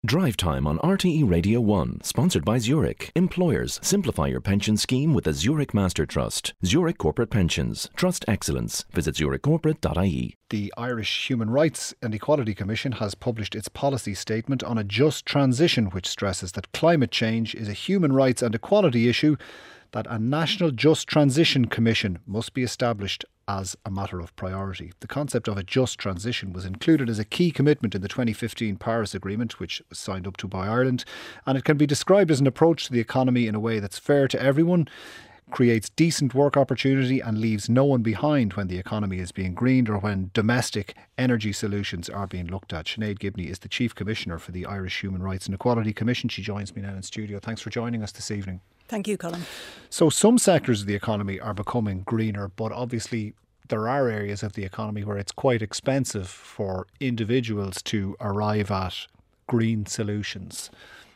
Drive Time on RTE Radio 1, sponsored by Zurich. Employers, simplify your pension scheme with a Zurich Master Trust. Zurich Corporate Pensions. Trust excellence. Visit zurichcorporate.ie. The Irish Human Rights and Equality Commission has published its policy statement on a just transition, which stresses that climate change is a human rights and equality issue, that a National Just Transition Commission must be established as a matter of priority. The concept of a just transition was included as a key commitment in the 2015 Paris Agreement, which was signed up to by Ireland, and it can be described as an approach to the economy in a way that's fair to everyone, creates decent work opportunity and leaves no one behind when the economy is being greened or when domestic energy solutions are being looked at. Sinead Gibney is the Chief Commissioner for the Irish Human Rights and Equality Commission. She joins me now in studio. Thanks for joining us this evening. Thank you, Colin. So some sectors of the economy are becoming greener, but obviously there are areas of the economy where it's quite expensive for individuals to arrive at green solutions.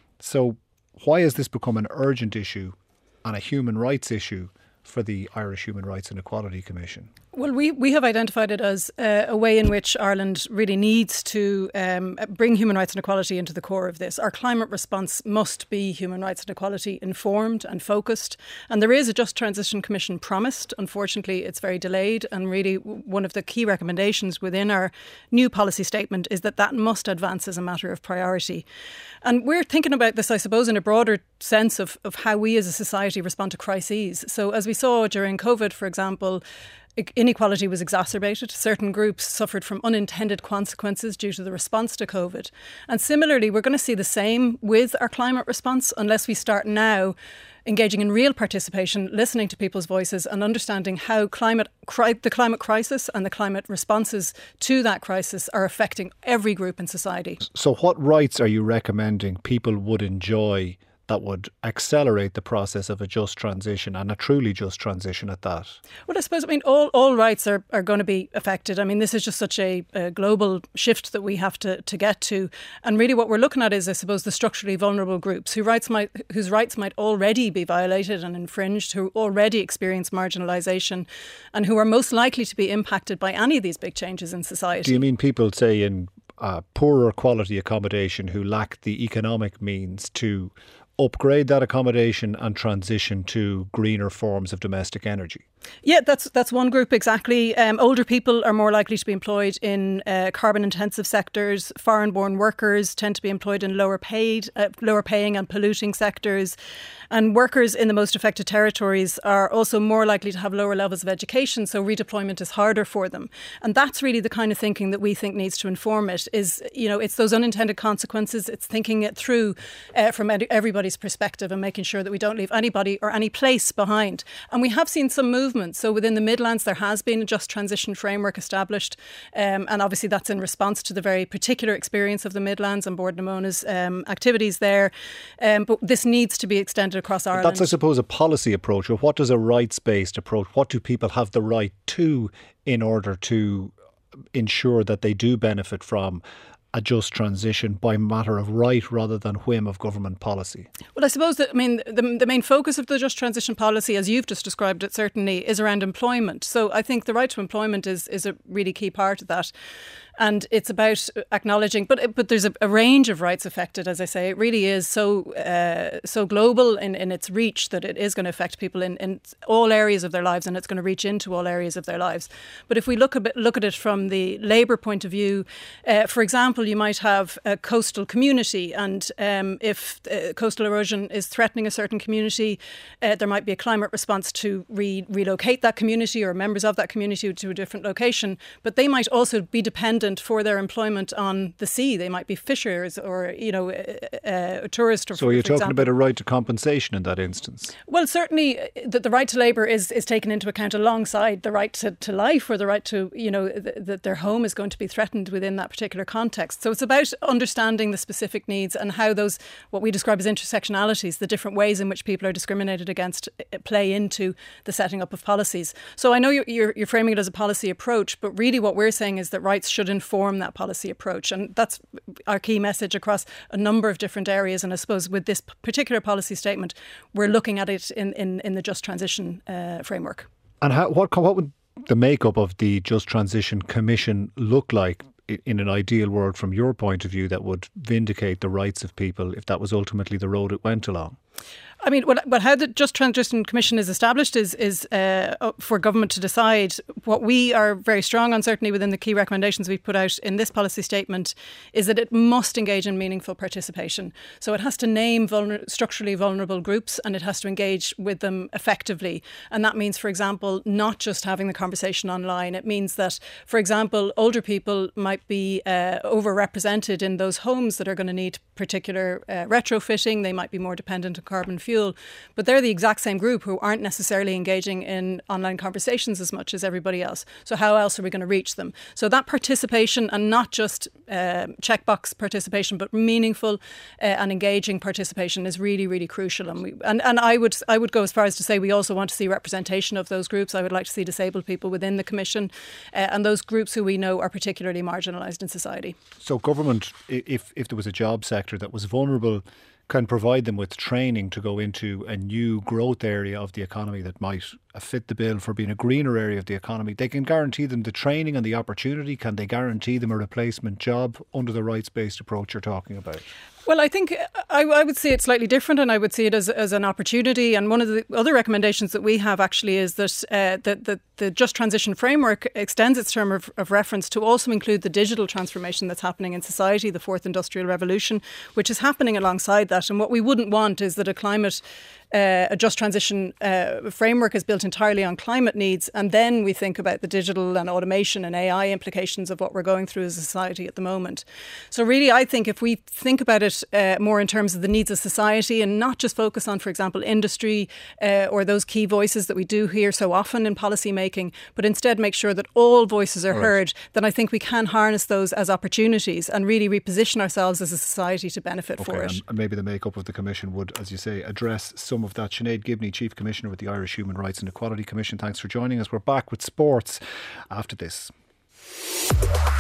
So why has this become an urgent issue and a human rights issue for the Irish Human Rights and Equality Commission? Well, we have identified it as a way in which Ireland really needs to bring human rights and equality into the core of this. Our climate response must be human rights and equality informed and focused. And there is a Just Transition Commission promised. Unfortunately, it's very delayed. And really, one of the key recommendations within our new policy statement is that must advance as a matter of priority. And we're thinking about this, I suppose, in a broader sense of how we as a society respond to crises. So as we saw during COVID, for example, inequality was exacerbated. Certain groups suffered from unintended consequences due to the response to COVID. And similarly, we're going to see the same with our climate response unless we start now engaging in real participation, listening to people's voices and understanding how the climate crisis and the climate responses to that crisis are affecting every group in society. So what rights are you recommending people would enjoy that would accelerate the process of a just transition, and a truly just transition at that? Well, I suppose, all rights are going to be affected. This is just such a global shift that we have to get to. And really what we're looking at is, I suppose, the structurally vulnerable groups whose rights might already be violated and infringed, who already experience marginalisation and who are most likely to be impacted by any of these big changes in society. Do you mean people, say, in poorer quality accommodation who lack the economic means to upgrade that accommodation and transition to greener forms of domestic energy? Yeah, that's one group, exactly. Older people are more likely to be employed in carbon-intensive sectors. Foreign-born workers tend to be employed in lower paying and polluting sectors. And workers in the most affected territories are also more likely to have lower levels of education, so redeployment is harder for them. And that's really the kind of thinking that we think needs to inform it. It's those unintended consequences. It's thinking it through from everybody's perspective and making sure that we don't leave anybody or any place behind. And we have seen some movement. So within the Midlands, there has been a just transition framework established. And obviously that's in response to the very particular experience of the Midlands and Bord na Móna's activities there. But this needs to be extended across Ireland. That's, I suppose, a policy approach. Or what does a rights-based approach, what do people have the right to in order to ensure that they do benefit from a just transition by matter of right rather than whim of government policy? Well, I suppose that, the main focus of the just transition policy, as you've just described it, certainly is around employment. So I think the right to employment is a really key part of that. And it's about acknowledging, but there's a range of rights affected, as I say. It really is so global in its reach that it is going to affect people in all areas of their lives, and it's going to reach into all areas of their lives. But if we look at it from the labour point of view, for example, you might have a coastal community, and if coastal erosion is threatening a certain community, there might be a climate response to relocate that community or members of that community to a different location. But they might also be dependent for their employment on the sea. They might be fishers or, a tourist. So you're talking about a right to compensation in that instance? Well, certainly the right to labour is taken into account alongside the right to life, or the right to, that their home is going to be threatened within that particular context. So it's about understanding the specific needs and how those, what we describe as intersectionalities, the different ways in which people are discriminated against, play into the setting up of policies. So I know you're framing it as a policy approach, but really what we're saying is that rights should inform that policy approach. And that's our key message across a number of different areas. And I suppose with this particular policy statement, we're looking at it in the Just Transition framework. And what would the makeup of the Just Transition Commission look like? in an ideal world from your point of view, that would vindicate the rights of people if that was ultimately the road it went along? I mean, how the Just Transition Commission is established is for government to decide. What we are very strong on, certainly within the key recommendations we've put out in this policy statement, is that it must engage in meaningful participation. So it has to name structurally vulnerable groups, and it has to engage with them effectively. And that means, for example, not just having the conversation online. It means that, for example, older people might be overrepresented in those homes that are going to need particular retrofitting. They might be more dependent on carbon fuel, but they're the exact same group who aren't necessarily engaging in online conversations as much as everybody else. So how else are we going to reach them? So that participation, and not just checkbox participation, but meaningful and engaging participation, is really, really crucial. And I would go as far as to say we also want to see representation of those groups. I would like to see disabled people within the Commission and those groups who we know are particularly marginalised in society. So government, if there was a job sector that was vulnerable, can provide them with training to go into a new growth area of the economy that might fit the bill for being a greener area of the economy. They can guarantee them the training and the opportunity. Can they guarantee them a replacement job under the rights-based approach you're talking about? Well, I think I would see it slightly different, and I would see it as an opportunity. And one of the other recommendations that we have actually is that the Just Transition Framework extends its term of reference to also include the digital transformation that's happening in society, the fourth industrial revolution, which is happening alongside that. And what we wouldn't want is that a Just Transition framework is built entirely on climate needs, and then we think about the digital and automation and AI implications of what we're going through as a society at the moment. So really, I think if we think about it more in terms of the needs of society and not just focus on, for example, industry or those key voices that we do hear so often in policy making, but instead make sure that all voices are heard, then I think we can harness those as opportunities and really reposition ourselves as a society to benefit for it. And maybe the makeup of the Commission would, as you say, address some of that. Sinead Gibney, Chief Commissioner with the Irish Human Rights and Equality Commission, thanks for joining us. We're back with sports after this.